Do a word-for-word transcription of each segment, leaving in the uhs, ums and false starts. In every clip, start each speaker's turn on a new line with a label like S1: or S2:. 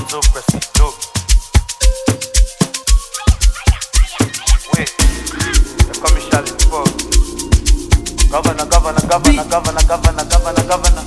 S1: to press it low. Wait, they call me Charlie Paul. Governor, governor, governor, governor, governor, governor, governor.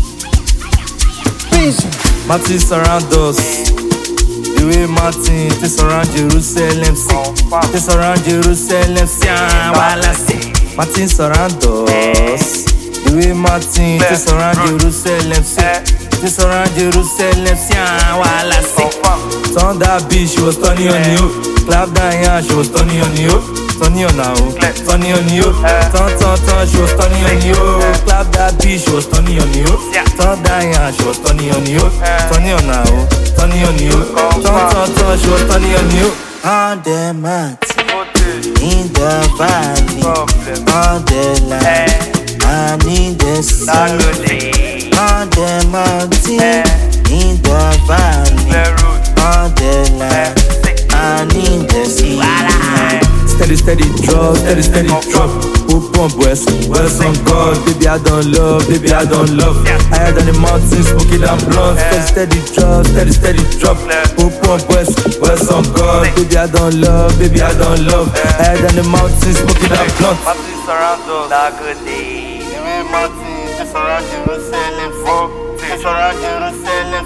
S2: Martin surround us. The way Martin, they surround Jerusalem, sick. They surround Jerusalem, sick. Martin surround us. The way Martin, they surround Jerusalem, sick. They surround Jerusalem, sick. Turn that bitch, she was turning on you. Clap that hand, she was turning on you. Turning on now, turning on you. Turn, turn, turn, she was turning on you. Clap that bitch, she was turning on you. Turn that hand, she was turning on you. Turning on now, turning on you. Turn, turn, turn, she was turning on you. On the mat, in the valley, on the line, and in the sun. On the mountain, in the valley, on the line, and in the sea. Steady, steady drop, steady, steady drop. Whoop on West, West on God. Baby, I don't love, baby, I don't love. Higher than the mountains, smoking and blunt. Steady, steady drop, steady, steady drop. Whoop on West, West on God. Baby, I don't love, baby, I don't love. Higher than the mountains, smoking and blunt.
S1: Martin surround us, not good day. The way Martin, they surround Jerusalem, they surround Jerusalem,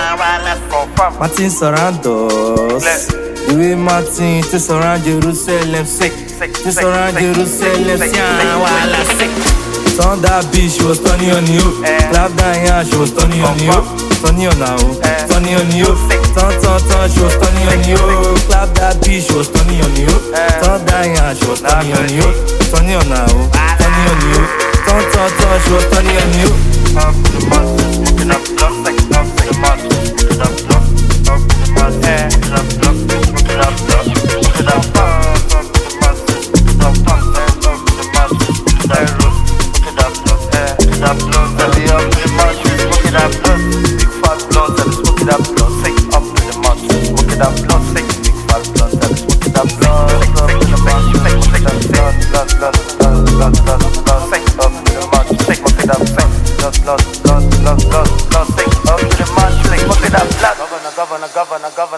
S2: Martin surround us. The way Martin, they surround Jerusalem, sick. They surround Jerusalem, sick. Turn that bitch, she was turning on you. Clap that hand, she was turning on you. Turning on now, turning on you. Turn, turn, turn, she was turning on you. Clap that bitch, she was turning on you. Turn that hand, she was turning on you. Turning on now, turning on you. Turn, turn, turn, she was turning on you.
S1: Up to the mountains, smoking up blood, like up to the mountains, smoking up blood. Up to the mountains, smoking up blood, smoking up blood, smoking up blood. Up to the mountains, smoking up blood, up to the mountains, smoking up blood, smoking up blood, smoking up blood. Belly up to the mountains, smoking up blood. Big fat blood, that is smoking up blood. Take up to the mountains, smoking up blood. Take big fat blood, that is smoking up blood. Up to the mountains, take blood, blood, blood, blood, blood, blood, blood. Take up to the mountains, take smoking up blood. Blood, blood, blood, blood, blood, blood. Take up to the mountains, take smoking up blood. Governor, governor, governor, governor.